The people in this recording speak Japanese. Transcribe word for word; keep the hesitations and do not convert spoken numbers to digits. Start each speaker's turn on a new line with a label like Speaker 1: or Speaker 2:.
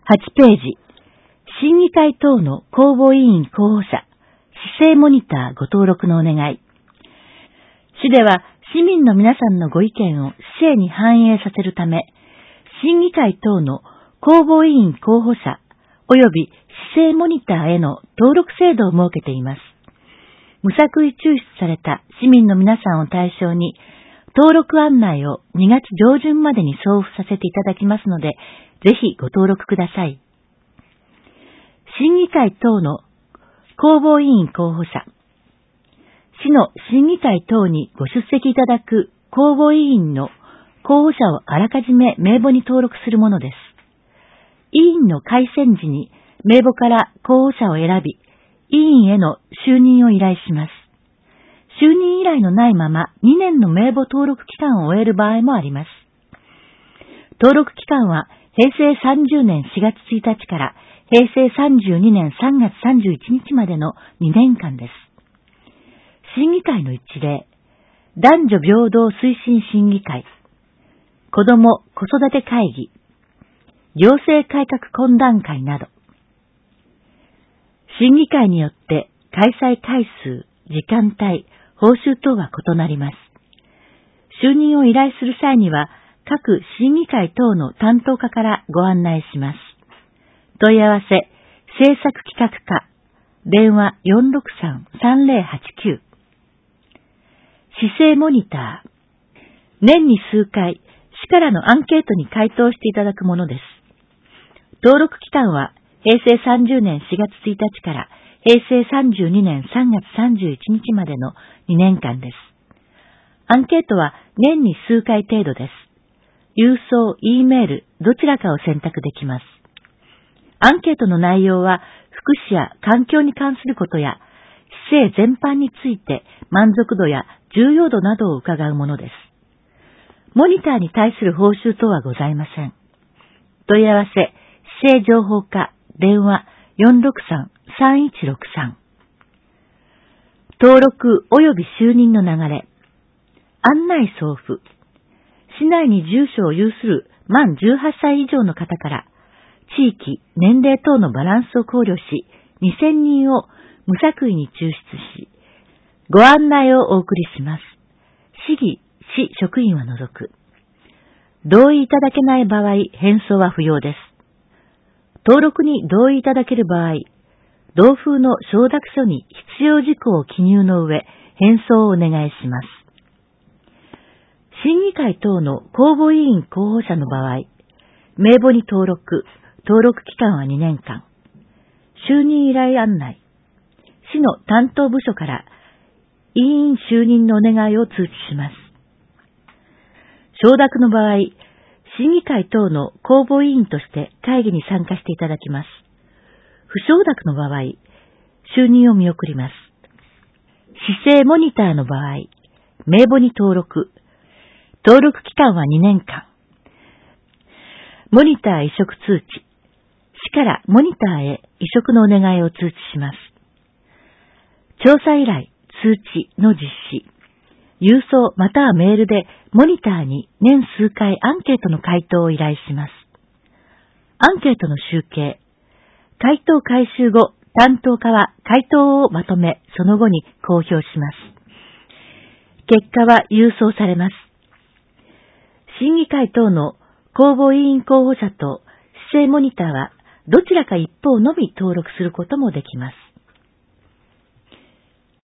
Speaker 1: はちページ、審議会等の公募委員候補者、市政モニターご登録のお願い。市では市民の皆さんのご意見を市政に反映させるため、審議会等の公募委員候補者及び市政モニターへの登録制度を設けています。無作為抽出された市民の皆さんを対象に、登録案内をにがつ上旬までに送付させていただきますので、ぜひご登録ください。審議会等の公募委員候補者。市の審議会等にご出席いただく公募委員の候補者をあらかじめ名簿に登録するものです。委員の改選時に名簿から候補者を選び、委員への就任を依頼します。就任依頼のないままにねんの名簿登録期間を終える場合もあります。登録期間はへいせいさんじゅうねんしがつついたちからへいせいさんじゅうにねんさんがつさんじゅういちにちまでのにねんかんです。審議会の一例、男女平等推進審議会、子ども子育て会議、行政改革懇談会など、審議会によって開催回数、時間帯、報酬等は異なります。就任を依頼する際には、各審議会等の担当課からご案内します。問い合わせ、政策企画課、電話 よんろくさん さんぜろはちきゅう。市政モニター。年に数回、市からのアンケートに回答していただくものです。登録期間は、へいせいさんじゅうねんしがつついたちからへいせいさんじゅうにねんさんがつさんじゅういちにちまでのにねんかんです。アンケートは年に数回程度です。郵送、Eメール、どちらかを選択できます。アンケートの内容は、福祉や環境に関することや、市政全般について満足度や重要度などを伺うものです。モニターに対する報酬等はございません。問い合わせ、市政情報課、電話 よんろくさん さんいちろくさん。登録及び就任の流れ。案内送付。市内に住所を有する満じゅうはっさい以上の方から、地域、年齢等のバランスを考慮し、にせんにんを無作為に抽出し、ご案内をお送りします。市議、市職員は除く。同意いただけない場合、返送は不要です。登録に同意いただける場合、同封の承諾書に必要事項を記入の上、返送をお願いします。審議会等の公募委員候補者の場合、名簿に登録、登録期間はにねんかん。就任依頼案内。市の担当部署から委員就任のお願いを通知します。承諾の場合、審議会等の公募委員として会議に参加していただきます。不承諾の場合、就任を見送ります。市政モニターの場合、名簿に登録、登録期間はにねんかん。モニター移植通知。市からモニターへ移植のお願いを通知します。調査依頼、通知の実施。郵送またはメールでモニターに年数回アンケートの回答を依頼します。アンケートの集計。回答回収後、担当課は回答をまとめ、その後に公表します。結果は郵送されます。審議会等の公募委員候補者と市政モニターはどちらか一方のみ登録することもできます。